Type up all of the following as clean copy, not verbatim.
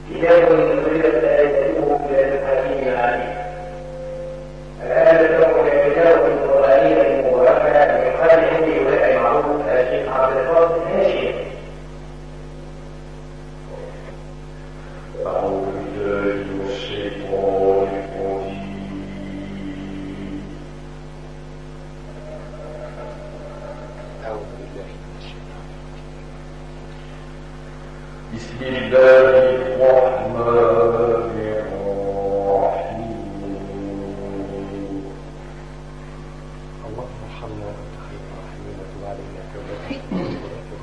ليكن سرية آياته إلى الحكيم العليم. الآية تكون الكتاب القرآنية المباركة من قبل عندي ولاء المعروف الشيخ عبد القادر الهاشمي. أعوذ بالله من الشيطان الرجيم. بسم الله الرحمن الرحيم. اللهم ارحمنا وانت خير الراحمين وتب علينا توبة.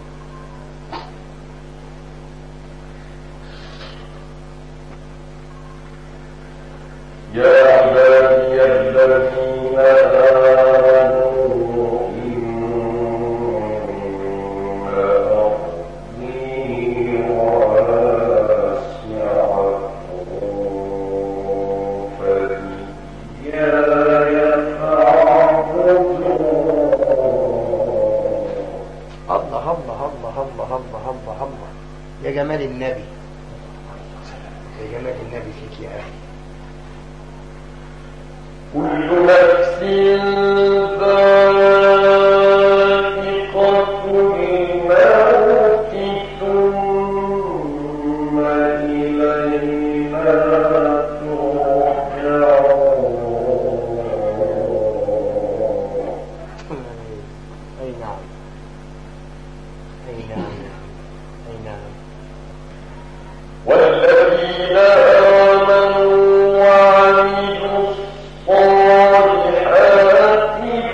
يا عبادي الذين آمنوا يا جمال النبي، يا جمال النبي فيك يا أخي. كل نفس ذائقة الموت ثم إلينا ترجعون. أي نعم، أي نعم، أي نعم. والذين آمنوا وعملوا الصالحات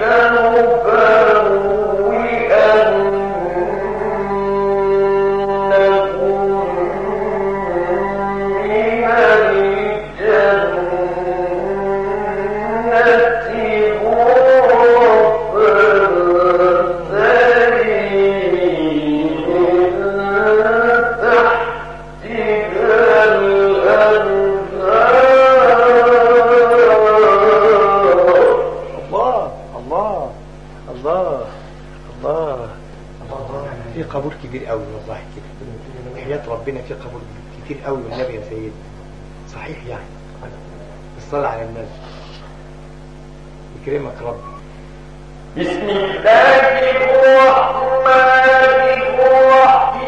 قبول كبير قوي والله كده، حياة ربنا في قبول كتير قوي والنبي يا سيدي. صحيح يعني. الصلاة على النبي يكرمك رب. بسم الله الرحمن الرحيم.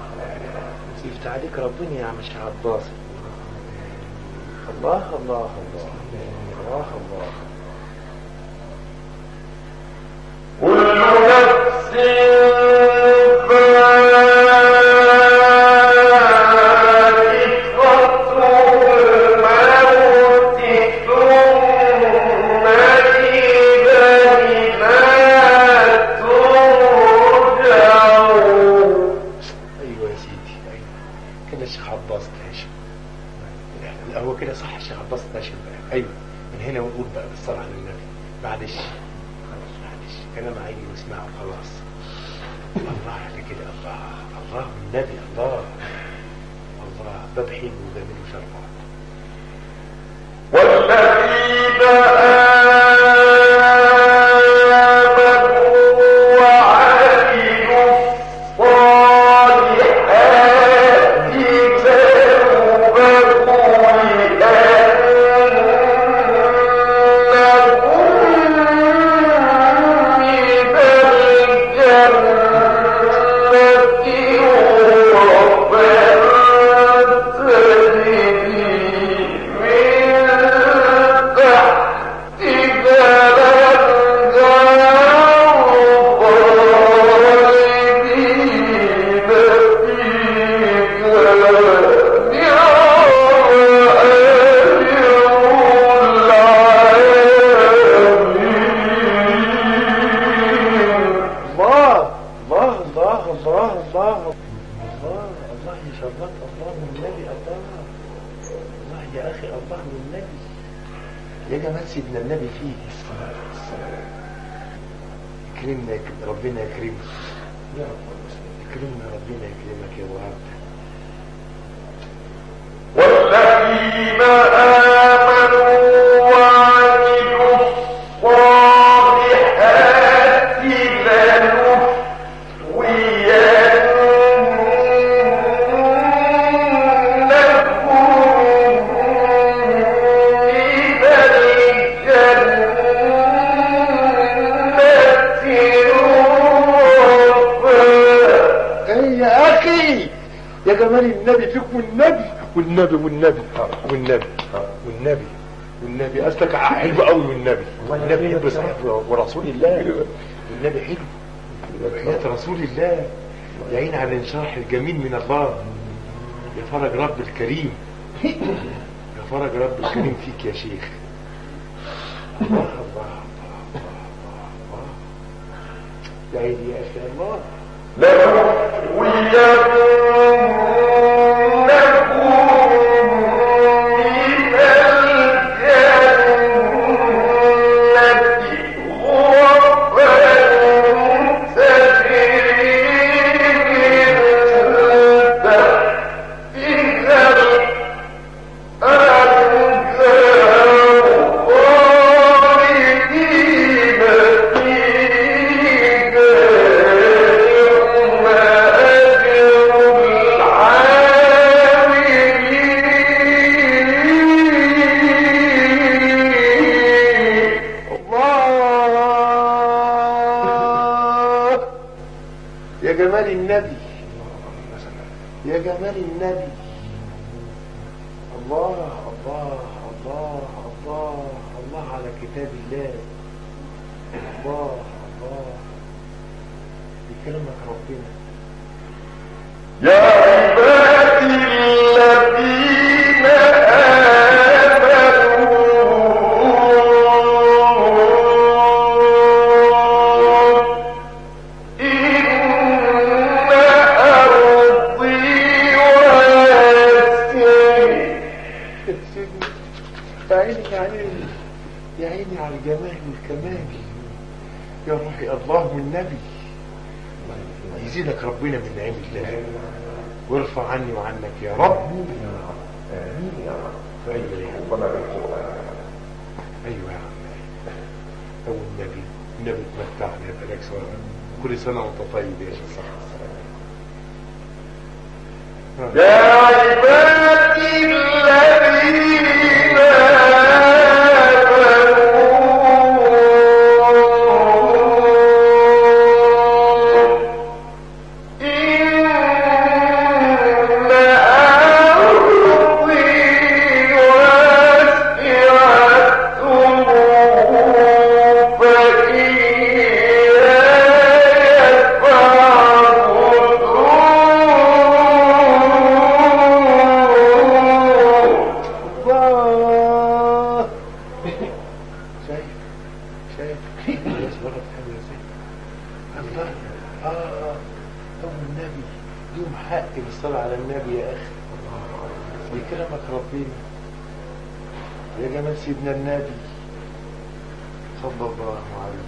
يفتح عليك ربنا يا عم الشيخ عباس. الله الله الله الله الله. كل نفس هو كده صح الشيخ عباس ناشر بقى. ايوه من هنا ونقول بقى بالصلاة على النبي. معلش كلام عيني واسمعه خلاص. الله على كده. الله الله والنبي. الله الله باب حلو وجميل وشرفات. والذين سيدنا النبي فيه يكرمنا ربنا يكرمك يا رب. يكرمنا ربنا يكرمك يا وهاب. والذين آمنوا وعملوا الصالحات يا جمال النبي فيك والنبي اصلك حلو قوي والنبي حلو صحيح ورسول الله والنبي حلو وحياة رسول الله. يعين على الانشراح الجميل من الله. يا فرج رب الكريم يا فرج رب الكريم فيك يا شيخ. الله الله الله يا عيني يا اخي الله. يا جمال النبي. الله الله الله الله الله على كتاب الله. الله الله بكلمك ربنا. يا عبادي الذين يا عيني على الجمال والكمال يا روحي. الله والنبي يزيدك ربنا من نعم الله وارفع عني وعنك يا رب. آمين يا رب. ايوه يا عم. ايوه يا عم. او النبي تمتعنا يبقى لك سواء. كل سنه وانت طيب يا شيخ. يا عبادي الذين إن النبي ليهم حق بالصلاة على النبي يا أخي. بكرمك ربنا يا جمال سيدنا النبي صلى الله عليه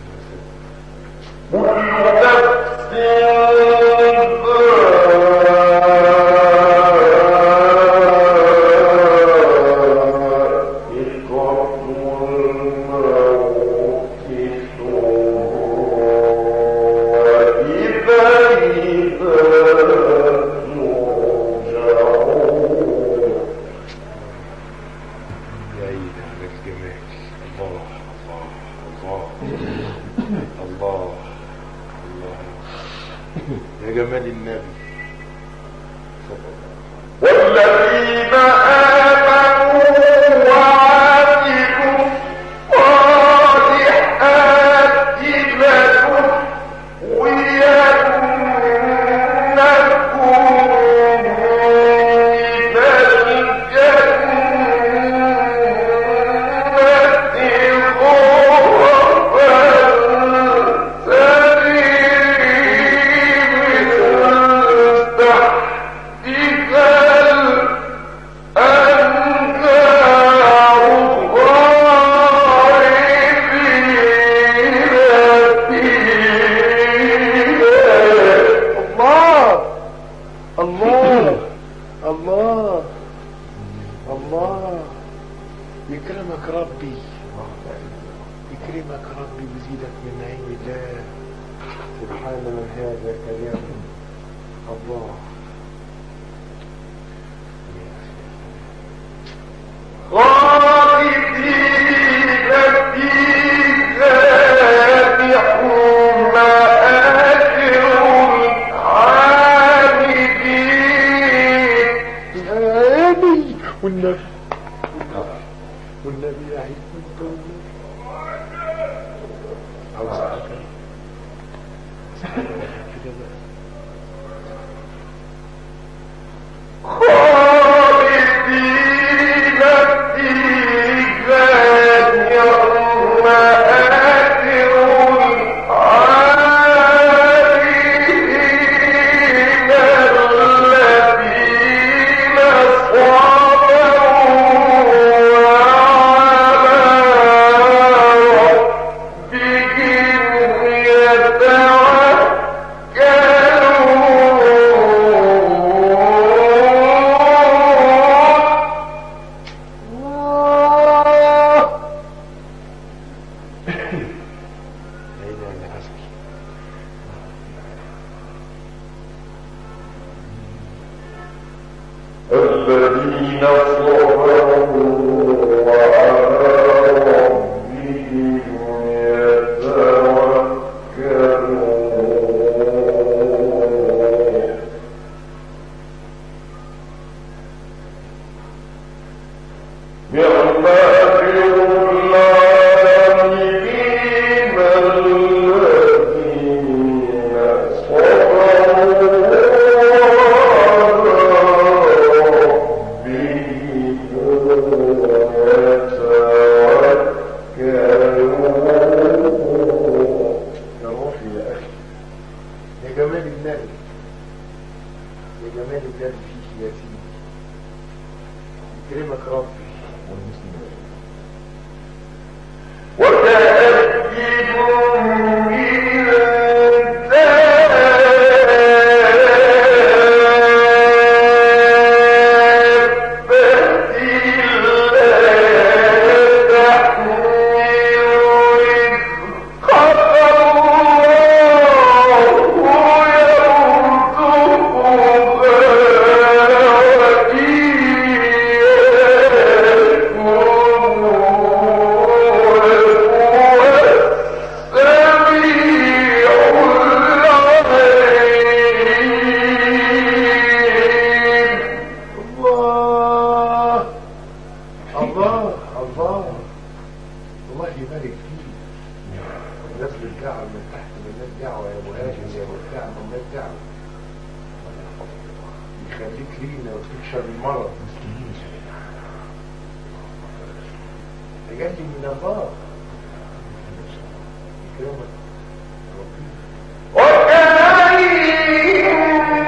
وكاين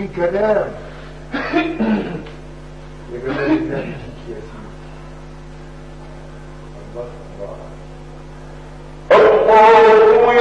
كلام. يا جمال النبي فيك يا سيدي. الله الله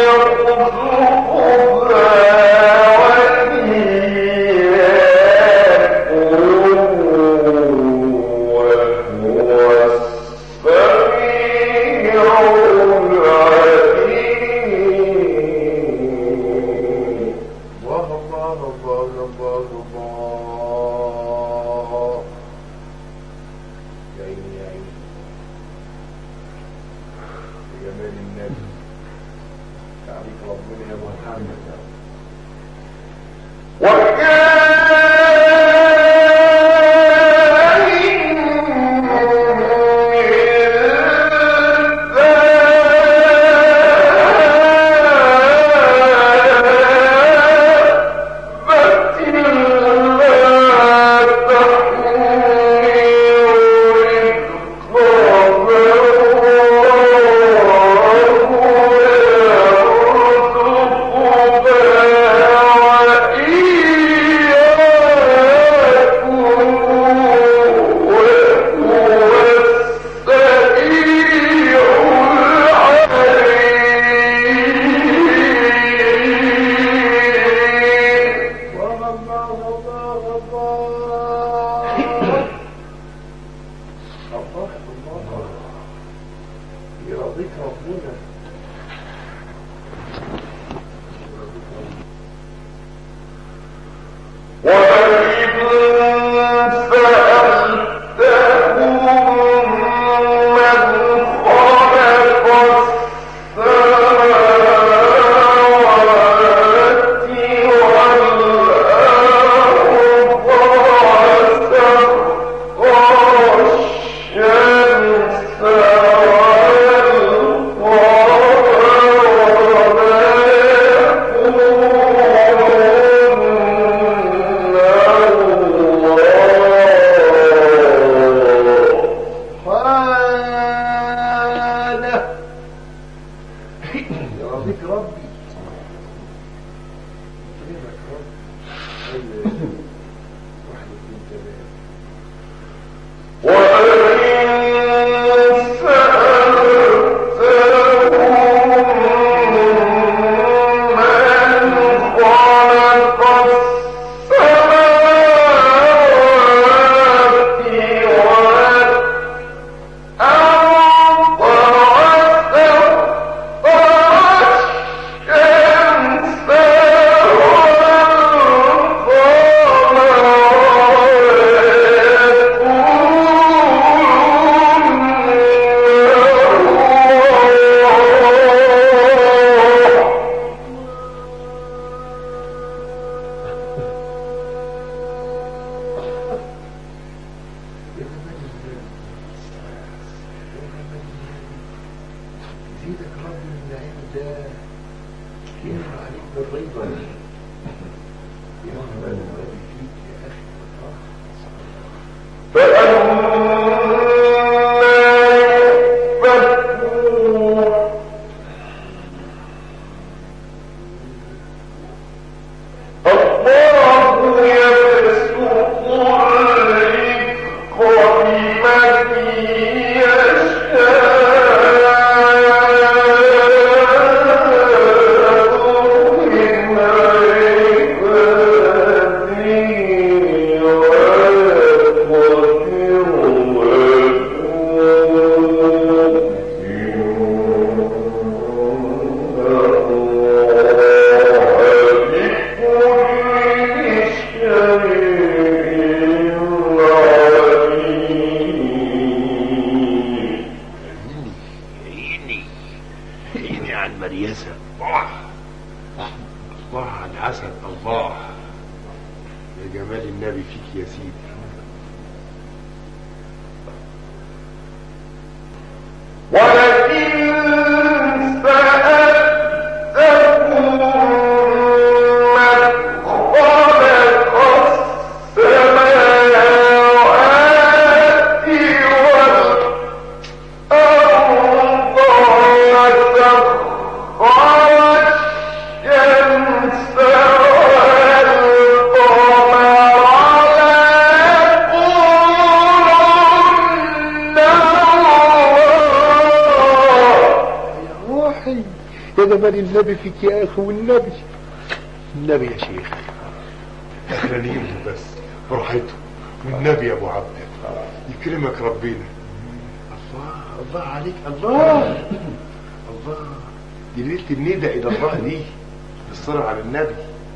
جمال النبي فيك يا اخي، والنبي النبي يا شيخ اخرانيين بس براحته، والنبي يا ابو عبد يكرمك ربنا. الله الله عليك، الله الله، دي ليله الندى الى الله دي بالصلاه على النبي.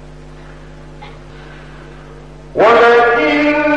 ولئن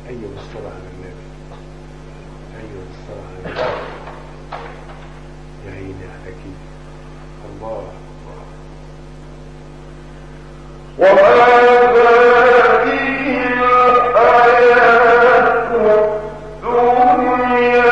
ايوه الصلاة على النبي، ايوه الصلاة على النبي. يا عيني على كده. الله الله. وما هذه الحياة الدنيا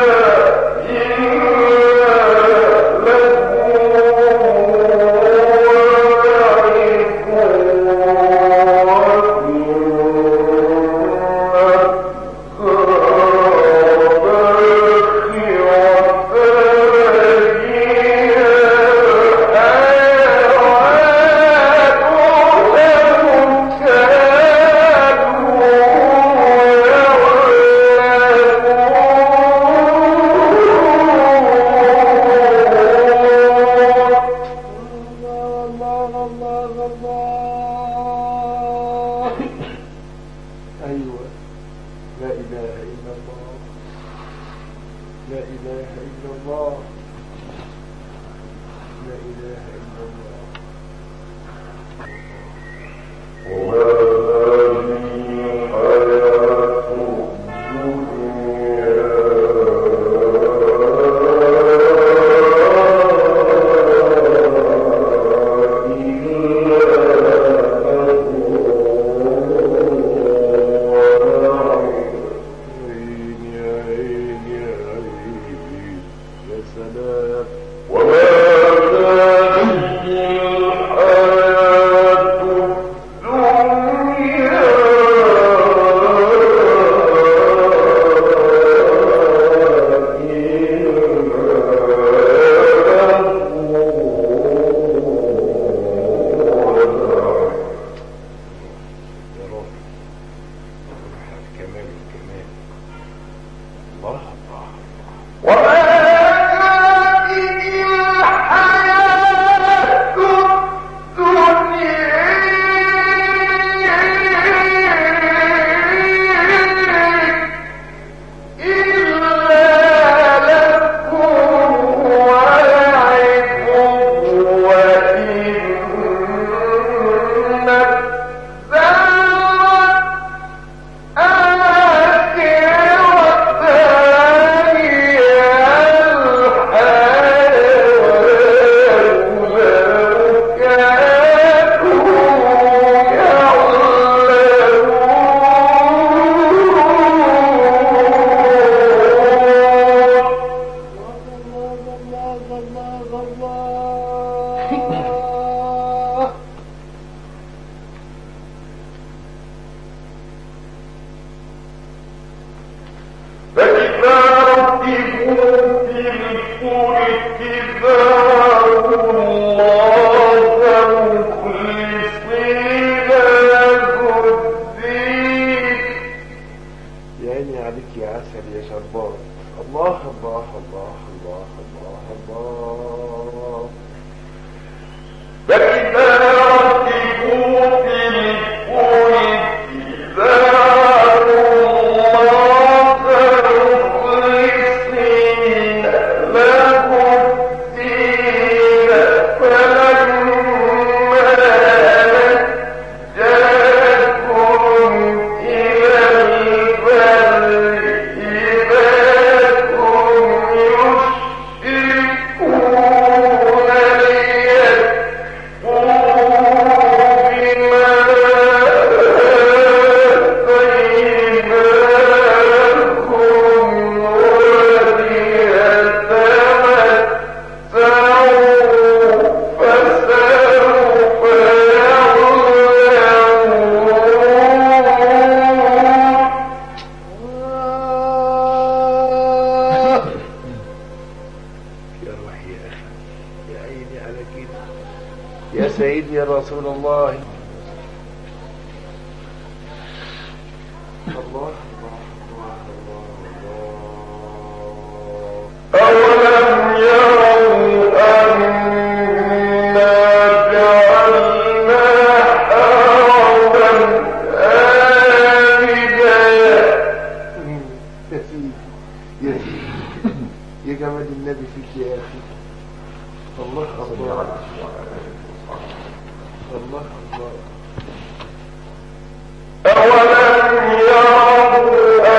أولم يروا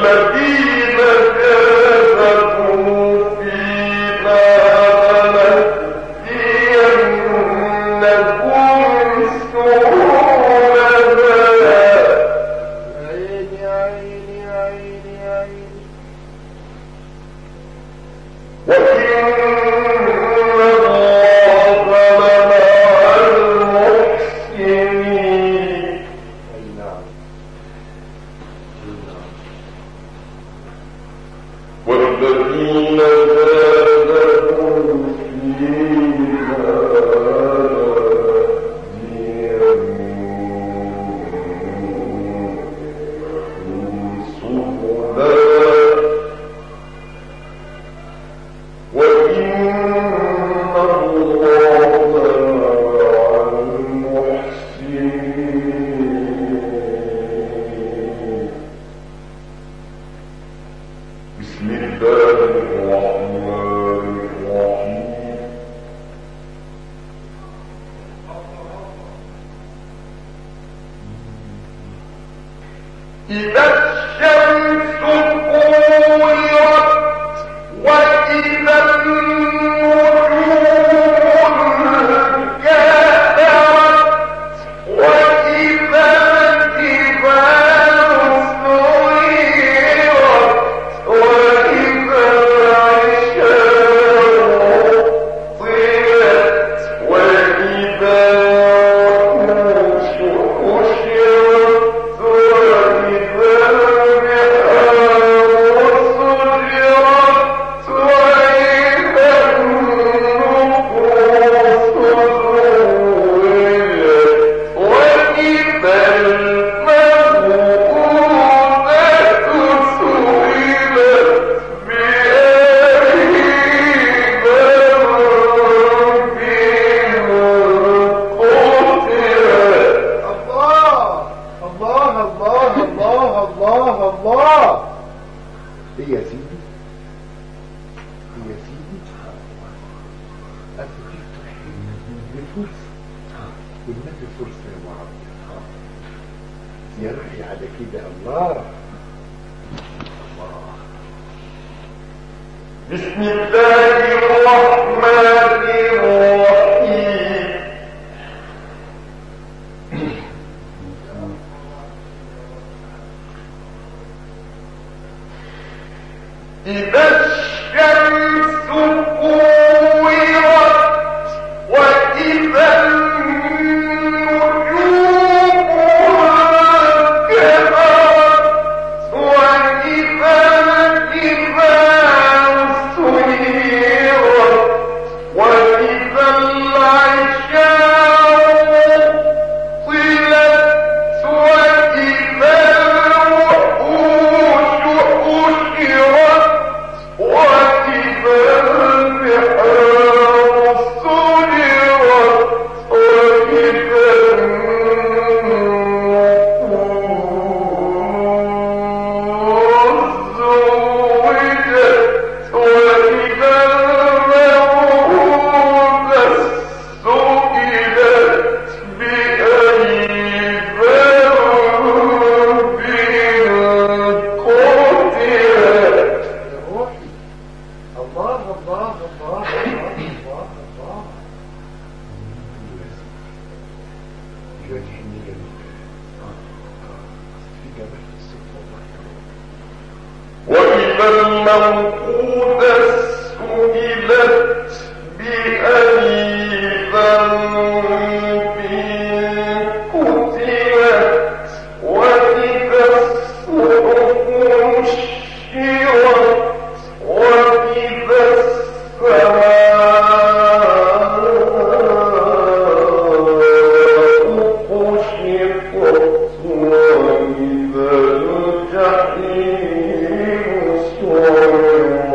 وإذا الجحيم سعرت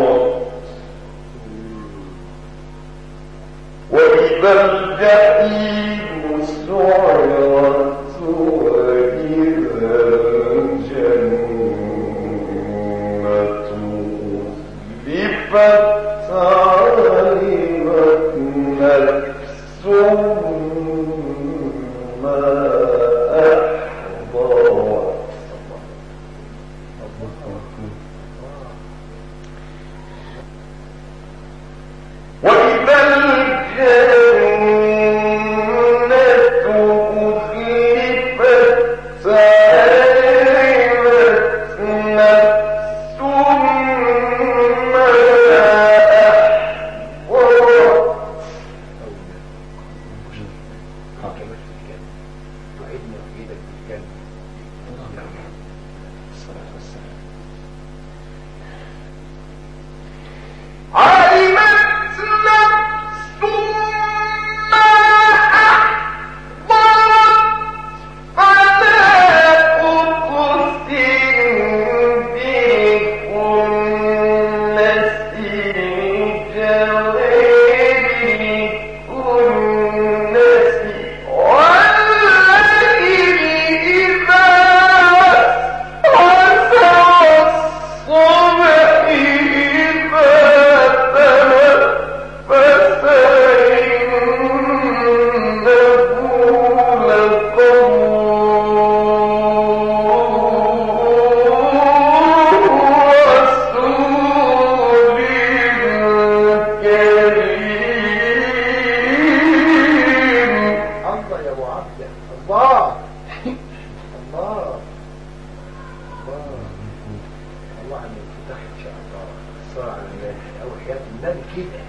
الله الله الله عن الفتح ان شاء الله. الصلاة على النبي او حياة النبي كده.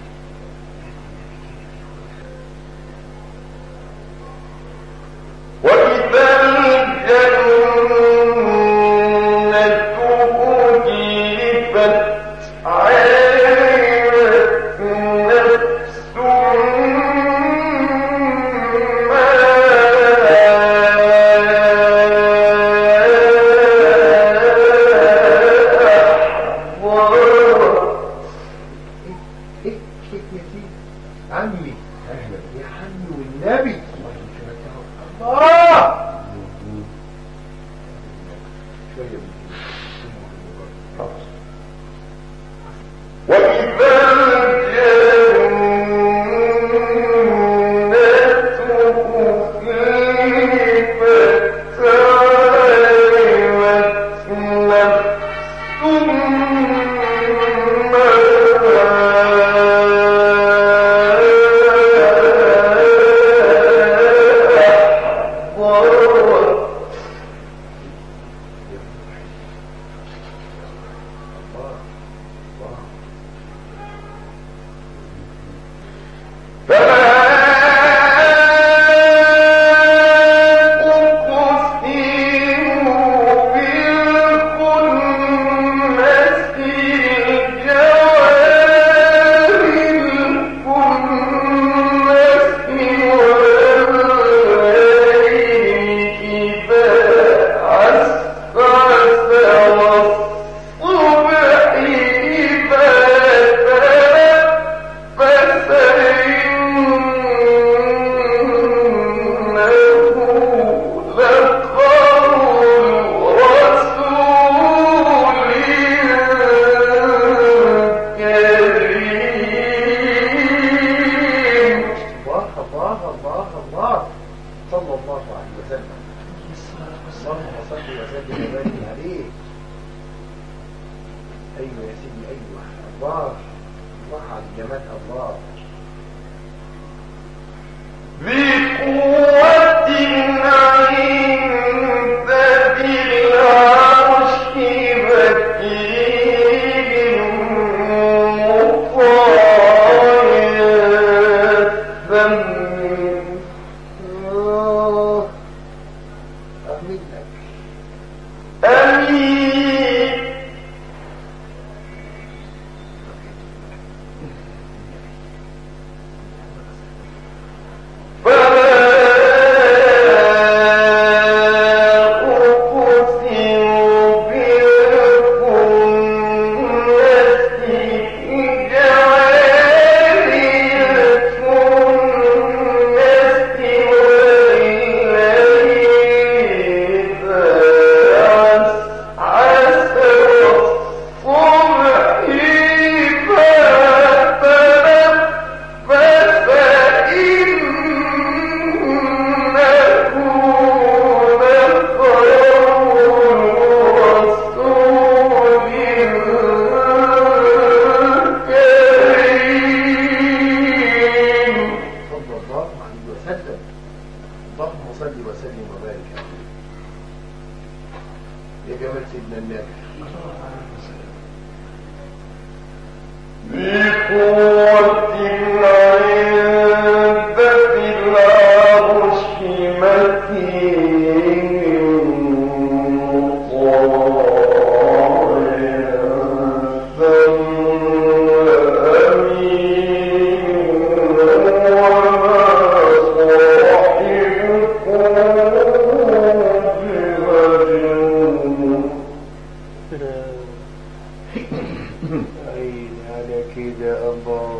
وإذا الجنة أزلفت علمت نفس عمي يا عمي والنبي الله شوية وإذا الجنة أزلفت علمت ايوه يا سيدي ايوه الله الله على جمال الله. ذي قوة عند ذي العرش مكين مطاع ثمين. أمين لك أمين يا جمال سيدنا النبي. ذي قوة عند ذي العرش مكين مطاع ثم أمين وما صاحبكم أين على كده الله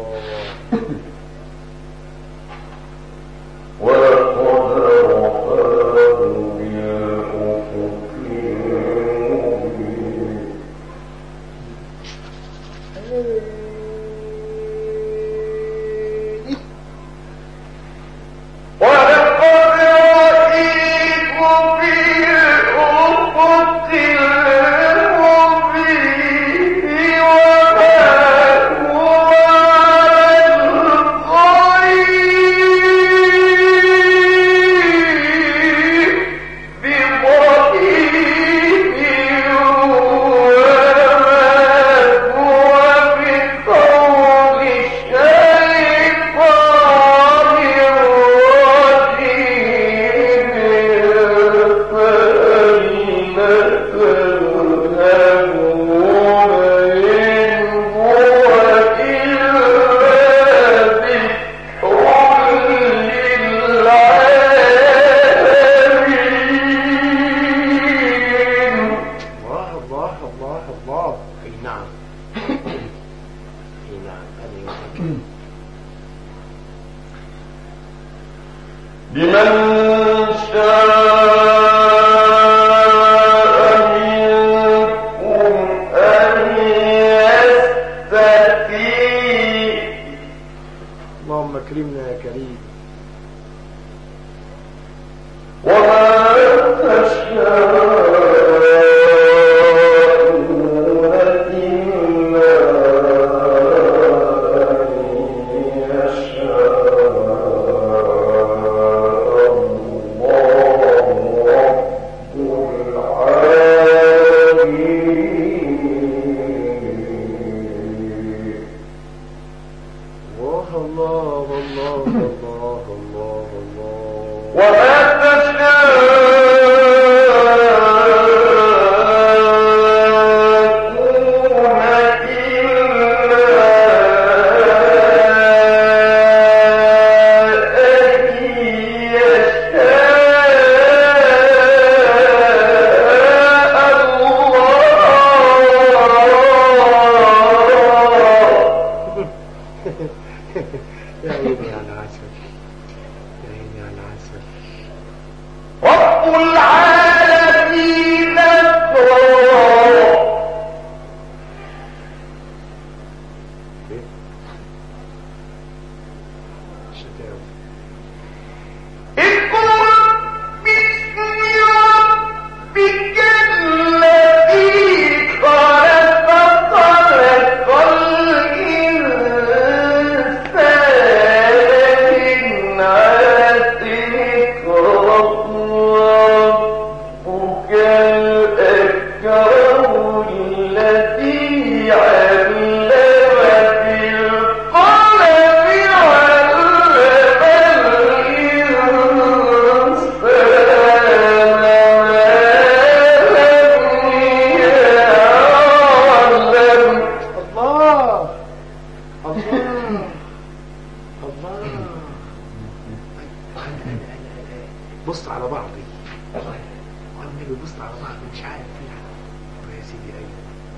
نبص على بعض مش عارف فيها يا سيدي. ايوه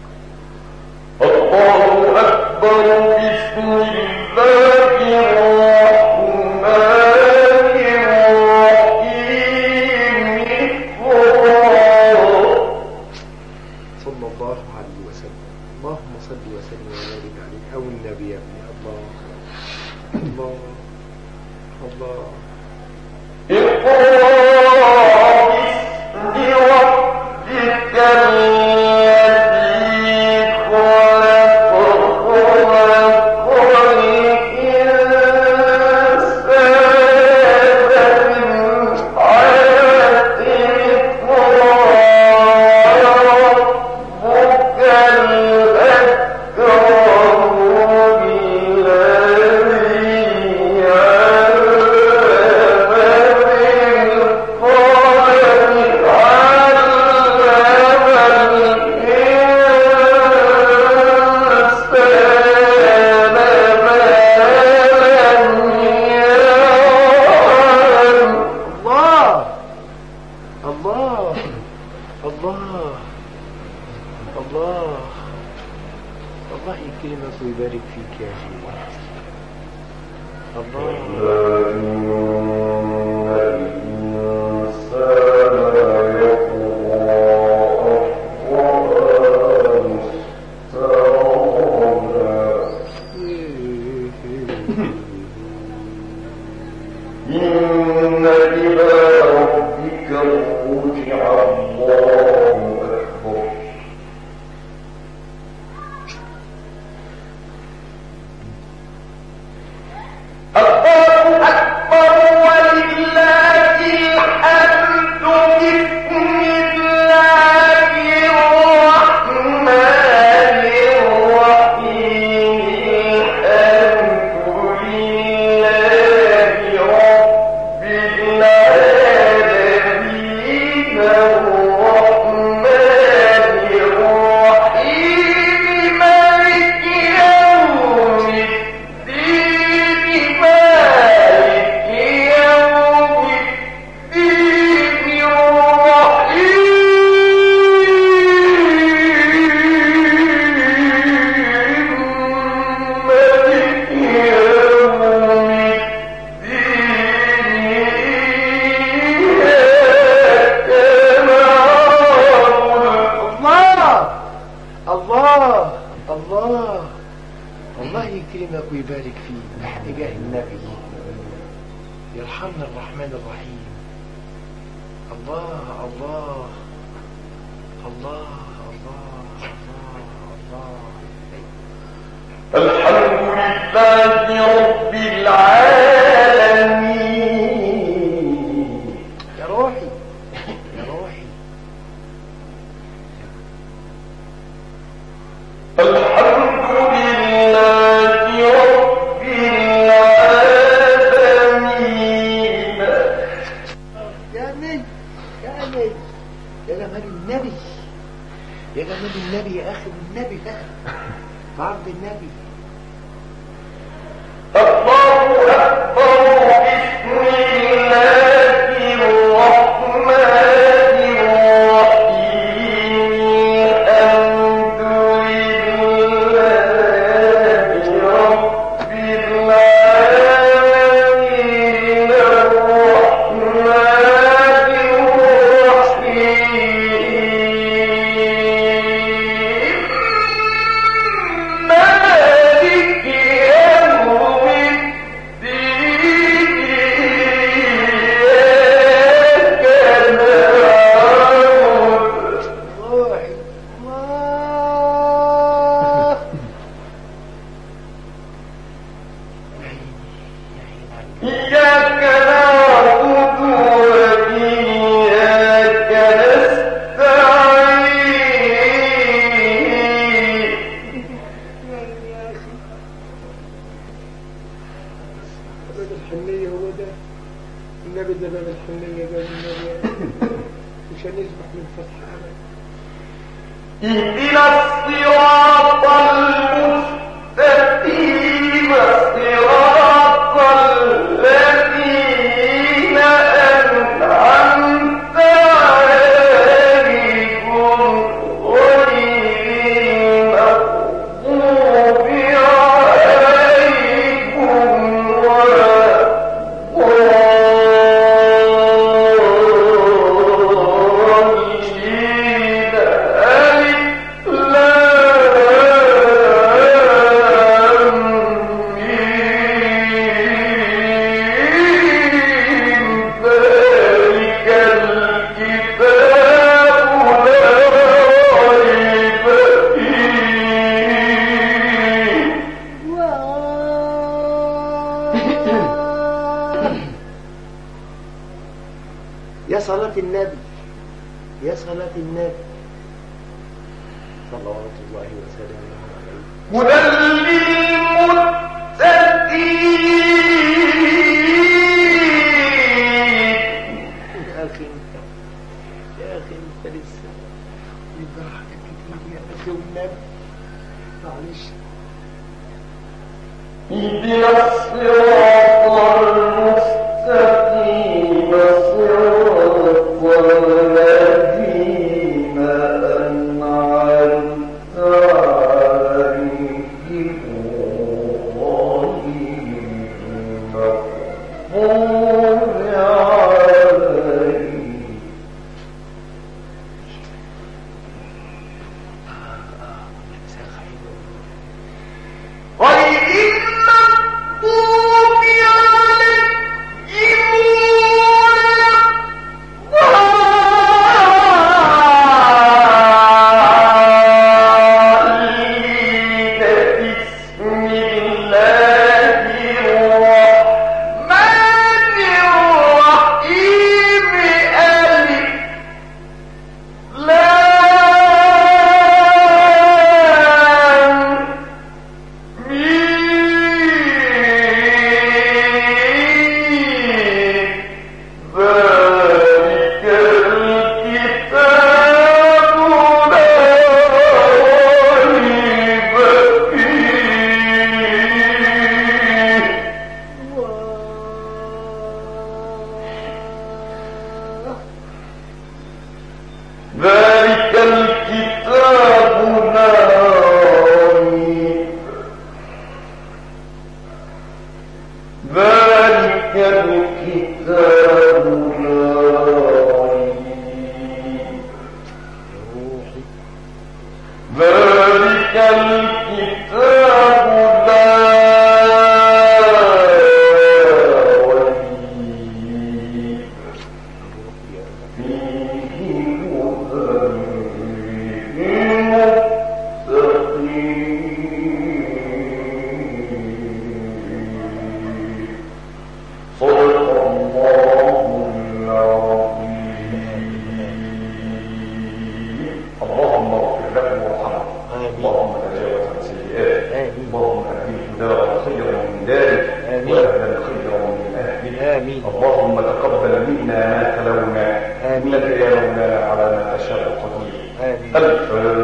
الله أكبر. بسم الله الرحمن الرحيم. صلى الله عليه وسلم. اللهم صل وسلم وبارك عليه او النبي يا ابني. الله الله الله. اقرأ باسم ربك الذي خلق. خلق الإنسان من علق. ربك الأكرم الذي الله يكرمك ويبارك فيك يا سيدي. الله إن إلى ربك الرجع. الله أكبر. الله أكبر ولله الحمد. بسم الله الرحمن الرحيم. الحمد لله رب العالمين. الرحمن الرحيم. مالك يوم الدين. مالك يوم الدين. الرحيم. مالك يوم الله الله الله يكرمك ويبارك فيك بحجاه النبي. يرحمنا الرحمن الرحيم. الله الله الله الله الله الله. الحمد لله رب العالمين. يا روحي يا روحي. الحمد لله رب العالمين. يا نبي يا نبي يا جمال النبي يا جمال النبي يا اخي. النبي ده عرض النبي. الله أكبر. بسم الله الرحمن الرحيم. الحمد لله رب العالمين. الرحمن الرحيم. مالك يوم روحي الله. إياك نعبد وإياك نستعين. باب الحنية هو ده النبي. ده باب الحنية ده النبي. مش هنسبح من فتح أبدا. اهدنا الصراط المستقيم. صراط الذين أنعمت عليهم صلاة النبي صلوات الله وسلامه عليه. هدى للمتقين. يا أخي أنت لسه يبقى حاجات كتير يا أخي والنبي معلش. اهدنا الصراط المستقيم صراط الذين أنعمت عليهم غير المغضوب عليهم. ذلك الكتاب لا ريب. ذلك الكتاب لا ريب. ذلك الكتاب لا اللهم تقبل منا ما تلونا إنك يا مولانا على ما تشاء قدير. الفاتحة.